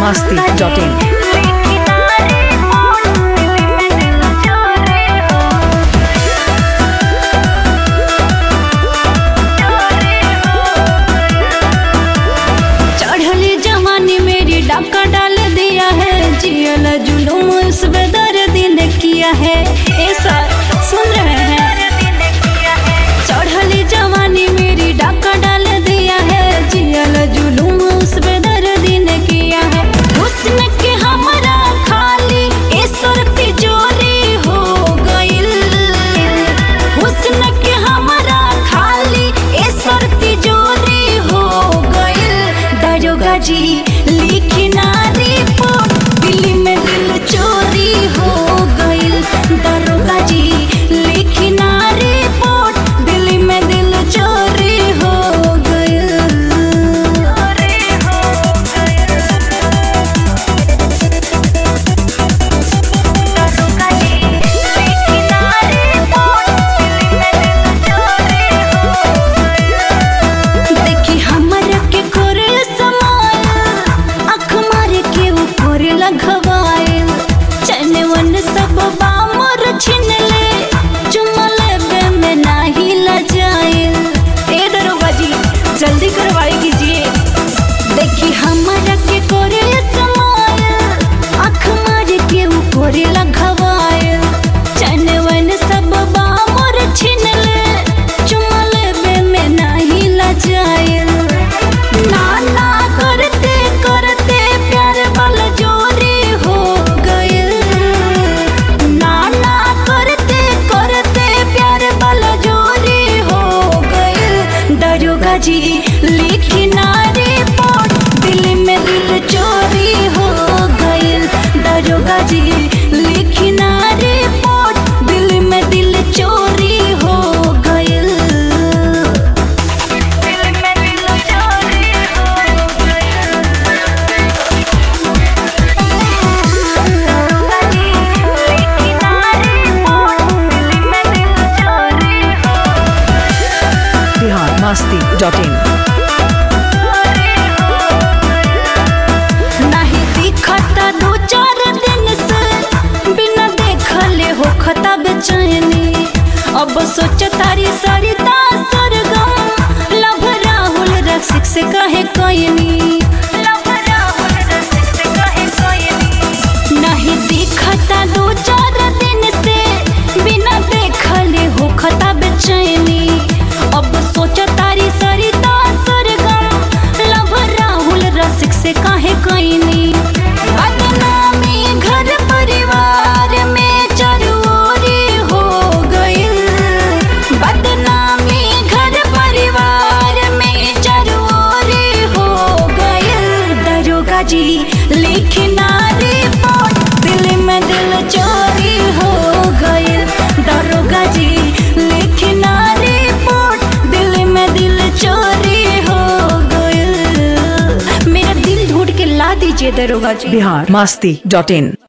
biharmasti.in। डाका डाल दिया है जियल जुलूम उस बेदर्दी ने किया है। ऐसा सुन रहे हैं, चढ़ली जवानी मेरी डाका डाल दिया है जियल जुलूम उस बेदर्दी ने किया है। हुस्न के हमारा खाली ऐसर तिजोरी हो गइल, हुस्न के हमारा खाली ऐसर तिजोरी हो गइल। दारोगा जी लिखी ना रिपोर्ट, दिल्ली में दिल चोरी हो गइल। दारोगा जी लिखी ना रिपोर्ट, दिल्ली में दिल चोरी हो गइल। दारोगा जी लिखी ना रिपोर्ट, दिल्ली में दिल चोरी हो गइल। देखी हमरा के कोरे लगवाइल चनवन सब बामर छिन ले, चुमा लेबे में नाही लजाइल। ए दरोगा जी जल्दी करवाई कीजिए। देखी हमारा के कोरे समाइल, आँख मार के ऊपर लगवाइल चनवन सब बामर छिन ले, चुमा लेबे में नाही लजाइल। नाना करते करते प्यार वाला जोरी हो गइल, नाना करते करते प्यार वाला जोरी हो गइल। दारोगा जी लिखी ना रिपोर्ट, दिल्ली में दिल चोरी हो गइल। दारोगा जी लिखी ना रिपोर्ट, दिल्ली में दिल चोरी हो गइल। biharmasti.in। नहीं दिखता दो चार दिन से, बिना देखले हो खता बेचैनी। अब सोच तारी सरिता सरगम, लव राहुल रसिक से कहे कोयनी। नहीं दिखता दो चार दिन से, बिना देखले हो खता बेचैनी। अब सोच तारी सरिता सरगम, लव राहुल रसिक से काहे कोइनी। बदनामी घर परिवार में चरोरी हो गइल, बदनामी घर परिवार में चरोरी हो गइल। दारोगा जी लिखी ना रिपोर्ट, दिल्ली में दिल चोरी हो गइल। दारोगा जी लिखी ना रिपोर्ट, दिल्ली में दिल चोरी हो गइल। मेरा दिल ढूंढ के ला दीजिए दारोगा जी। biharmasti.in।